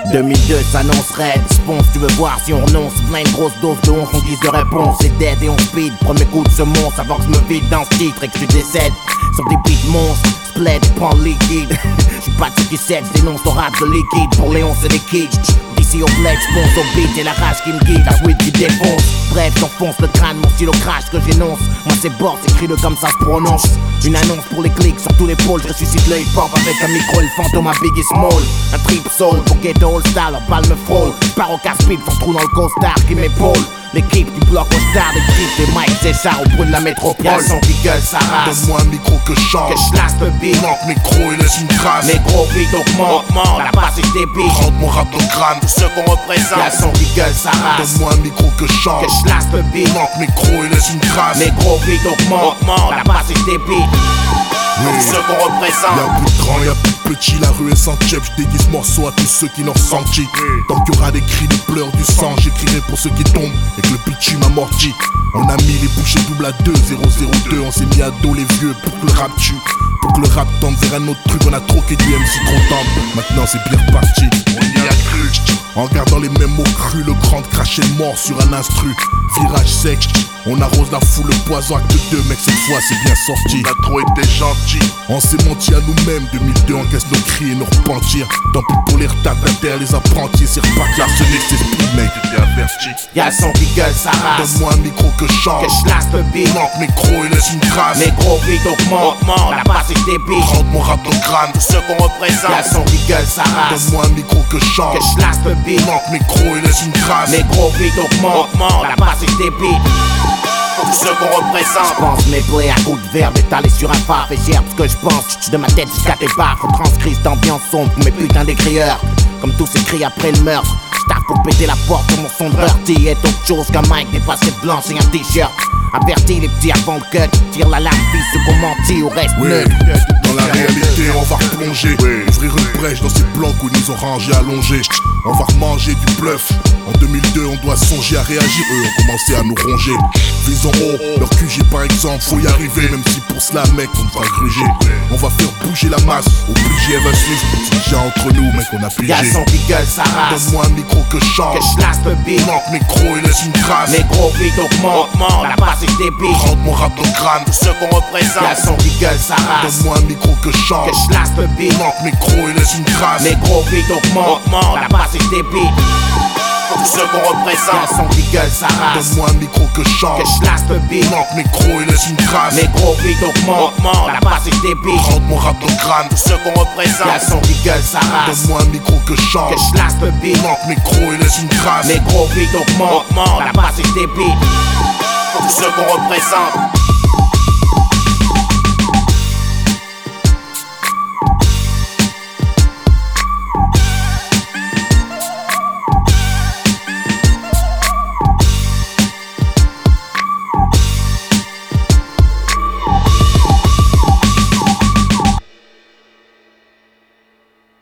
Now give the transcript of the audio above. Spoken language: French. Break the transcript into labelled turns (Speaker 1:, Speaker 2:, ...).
Speaker 1: 2002 s'annonce raide, sponce, tu veux voir si on renonce. Plein de grosses doses de 11 en guise de réponse. C'est dead et on speed, premier coup de semonce. Avant que je me vide dans ce titre et que tu décèdes sur des beats monstres. Split, prends le liquide. J'suis pas de ceux qui cèdent, j'dénonce ton rap de liquide. Pour Léon c'est des kicks. D'ici au bled, j'ponce au beat et la rage qui me guide. La weed qui défonce. Bref, j'enfonce le crâne, mon stylo crash que j'énonce. Moi c'est bord, écris-le comme ça se prononce. Une annonce pour les clics sur tous les pôles. Je ressuscite le hip-hop avec un micro et le fantôme à Biggie Small. Un trip soul pour get all style, leur balle me frôle. J'pars au casse-pipe, sans trou dans le costard qui m'épaule. L'équipe du bloc au star, des clips, des mics, c'est ça au bout de la métropole. Y'a le son qui gueule sa race.
Speaker 2: Donne-moi un micro que je chante.
Speaker 1: Que je lasse le beat.
Speaker 2: Manque micro et laisse une trace.
Speaker 1: Les gros beats augmentent, la basse et je débite.
Speaker 2: Rentre mon rap dans le crâne.
Speaker 1: Tous ceux qu'on représente. Y'a le son qui gueule sa race.
Speaker 2: Donne-moi un micro que je chante.
Speaker 1: Que je lasse le beat.
Speaker 2: Manque micro et laisse une trace.
Speaker 1: Les gros beats augmentent, la basse et je débite. Tous ceux qu'on représente.
Speaker 2: Y'a plus de grands, y'a plus de petits, la rue est sans chef. J'déguise morceau à tous ceux qui n'ont ressenti. Tant qu'il y aura des cris, des pleurs, du sang, j'écrirai pour ceux qui tombent et que le bitume amorti. On a mis les bouchées double à 2, 002. On s'est mis à dos les vieux pour que le rap tue. Pour que le rap tente vers un autre truc. On a troqué du MC trop tendre. Maintenant c'est bien reparti. On y a cru. En gardant les mêmes mots crus, le grand craché mort sur un instru. Virage sec, on arrose la foule, le poison acte 2, mec cette fois c'est bien sorti. On a trop été gentil. On s'est menti à nous-mêmes, 2002 encaisse nos cris et nos repentir. Tant pis pour les retardataires, les apprentis, c'est reparti. Arsenic c'est speed mec, t'étais averti.
Speaker 1: Y'a le son qui gueule sa race.
Speaker 2: Donne-moi un micro que je chante.
Speaker 1: Que je lasse le beat.
Speaker 2: Manque micro et laisse une trace.
Speaker 1: Les gros beats augmentent, la basse et je débite.
Speaker 2: Rentre mon rap dans le crâne.
Speaker 1: Tous ceux qu'on représente. Y'a le son qui gueule sa race.
Speaker 2: Donne-moi un micro que je chante.
Speaker 1: Que je lasse le beat.
Speaker 2: Manque micro et laisse une trace.
Speaker 1: Les gros beats augmentent, la basse et je débite. Tous ceux qu'on représente. J'pense mes plaies à coups de verbe étalés sur un phare. Fais cher ce que j'pense, de ma tête jusqu'à tes barres. Retranscrit cette ambiance sombre pour mes putains d'écrieurs. Comme tous ces cris après le meurtre. J'taffe pour péter la porte sur mon son de heurty. Est autre chose qu'un mic, des baskets blanches et un t-shirt. Avertis les petits avant le cut. Tire l'alarme, fils ceux qu'on menti ou reste neutre.
Speaker 2: Dans la réalité on va replonger. Ouvrir une brèche dans ces blocs où ils nous ont rangés allongés. On va remanger du bluff. En 2002 on doit songer à réagir. Eux ont commencé à nous ronger. Visons haut, leur QG par exemple, faut y arriver. Même si pour cela mec on va gruger. On va faire bouger la masse. Obligé elle va suivre. C'est déjà entre nous mec on a pigé.
Speaker 1: Y'a le son qui gueule sa race.
Speaker 2: Donne-moi un micro que je chante.
Speaker 1: Que je lasse le beat.
Speaker 2: Manque micro et laisse une trace.
Speaker 1: Les gros beats augmentent, la basse et je débite.
Speaker 2: Rentre mon rap dans le crâne.
Speaker 1: Tous ceux qu'on représente. Y'a le son qui gueule sa race.
Speaker 2: Donne-moi un micro que je chante.
Speaker 1: Que je lasse le beat.
Speaker 2: Manque micro et laisse une trace.
Speaker 1: Les gros beats augmentent, la basse et je débite. Tous ceux qu'on représente. Y'a le son qui gueule sa race.
Speaker 2: Donne-moi un micro que je chante.
Speaker 1: Que je lasse le beat.
Speaker 2: Manque micro et laisse une trace.
Speaker 1: Les gros beats augmentent, la basse et je débite.
Speaker 2: Rentre mon rap dans le crâne.
Speaker 1: Tous ceux qu'on représente. Y'a le son qui gueule sa race.
Speaker 2: Donne-moi un micro que je chante.
Speaker 1: Que je lasse le beat.
Speaker 2: Manque micro et laisse une trace.
Speaker 1: Les gros beats augmentent, la basse et je débite. Tous ceux qu'on représente.